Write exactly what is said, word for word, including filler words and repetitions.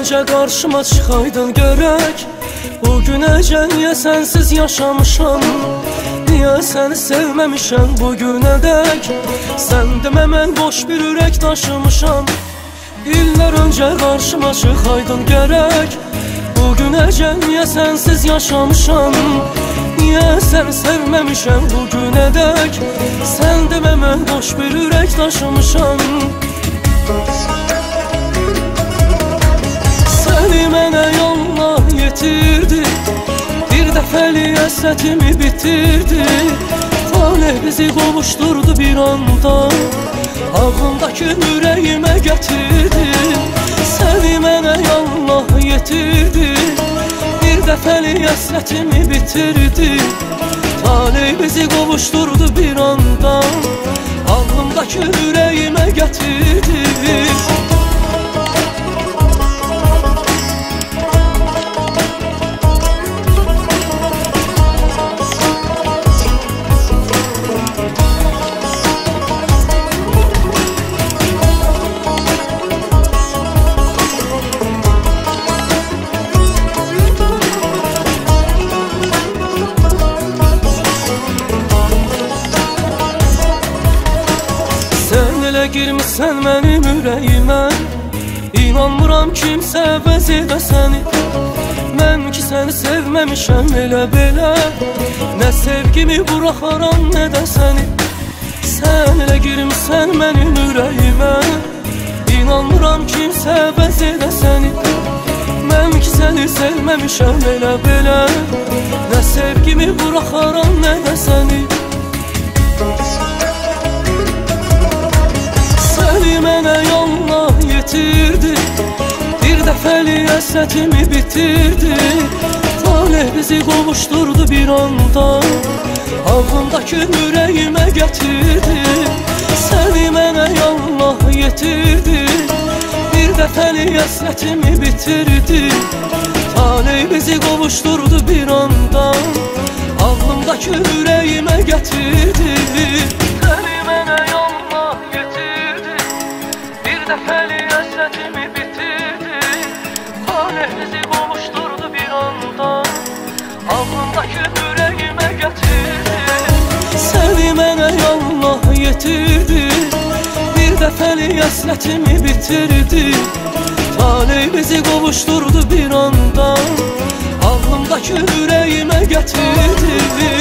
öncə qarşıma çıxaydın görək. Bu günəcə niyə sənsiz yaşamışam, niyə səni sevməmişəm bu günədək. Sən demə mən boş bir ürək daşımışam. İllər öncə qarşıma çıxaydın gərək. Bu günəcə niyə sənsiz yaşamışam, niyə səni sevməmişəm bu günədək. Sən demə mən boş bir ürək daşımışam. Səni mənə yolla yetirdi, bir dəfəli həsrətimi bitirdi. Talih bizi qovuşturdu bir anda, ağlımdakı ürəyimə gətirdi. Səni mənə yolla yetirdi, bir dəfəli həsrətimi bitirdi. Talih bizi qovuşturdu bir anda, ağlımdakı ürəyimə gətirdi. Elə girmişsən mənim ürəyimə, İnanmıram kimsə əvəz edə səni. Mən ki səni sevməmişəm elə belə, nə sevgimi buraxaram nə də səni. Sən elə girmişsən mənim ürəyimə, İnanmıram kimsə əvəz edə səni. Mən ki səni sevməmişəm elə belə, nə sevgimi buraxaram nə də səni. Səni mənə yolla yetirdi, bir dəfəli həsrətimi bitirdi. Talih bizi qovuşturdu bir anda, ağlımdakı ürəyimə gətirdi. Səni mənə yolla yetirdi, bir dəfəli həsrətimi bitirdi. Talih bizi qovuşturdu bir anda, ağlımdakı ürəyimə gətirdi. Səni mənə yolla yetirdi, bir dəfəli həsrətimi bitirdi. Talih bizi qovuşturdu bir anda, ağlımdakı ürəyimə gətirdi. Səni mənə yolla yetirdi, bir dəfəli həsrətimi bitirdi. Talih bizi qovuşturdu bir anda, ağlımdakı ürəyimə gətirdi.